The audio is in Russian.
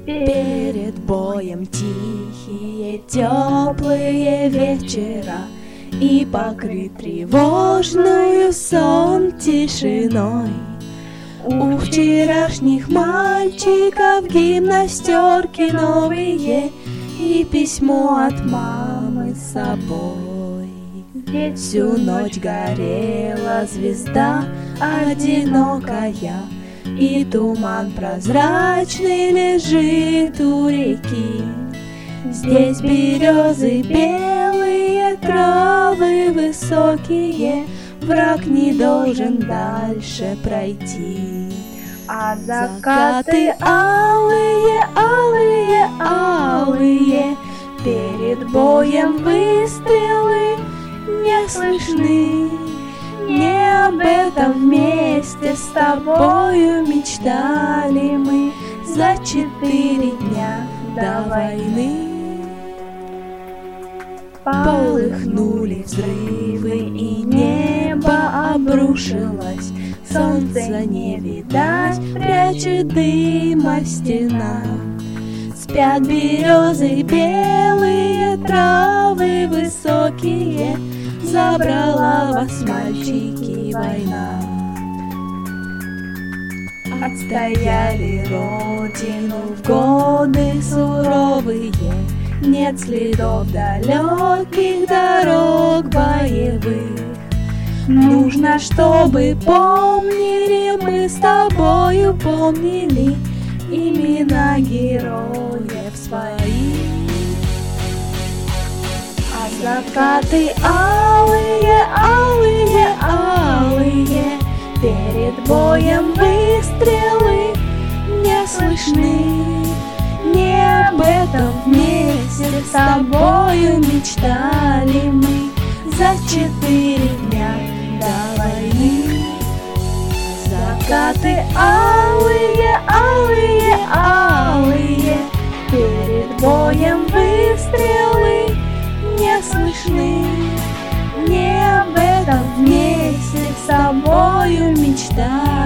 Перед боем тихие, теплые вечера, и покрыт тревожную сон тишиной. У вчерашних мальчиков гимнастерки новые и письмо от мамы с собой. Всю ночь горела звезда одинокая, и туман прозрачный лежит у реки. Здесь березы белые, травы высокие, враг не должен дальше пройти. А закаты алые, алые, алые, перед боем выстрелы не слышны. Не об этом вместе с тобою мечтали мы за 4 дня до войны. Полыхнули взрывы, и небо обрушилось. Солнца не видать, прячет дыма стена. Спят березы белые, травы высокие, забрала вас, мальчики, война. Отстояли родину в годы суровые, нет следов далеких дорог боевых. Нужно, чтобы помнили, мы с тобою помнили имена героев своих. А закаты алые, алые, алые, перед боем выстрелы не слышны. Не об этом вместе с тобою мечтали мы за 4 дня до войны. Закаты алые, алые, алые, перед боем выстрелы не слышны. Не об этом вместе с тобою мечтали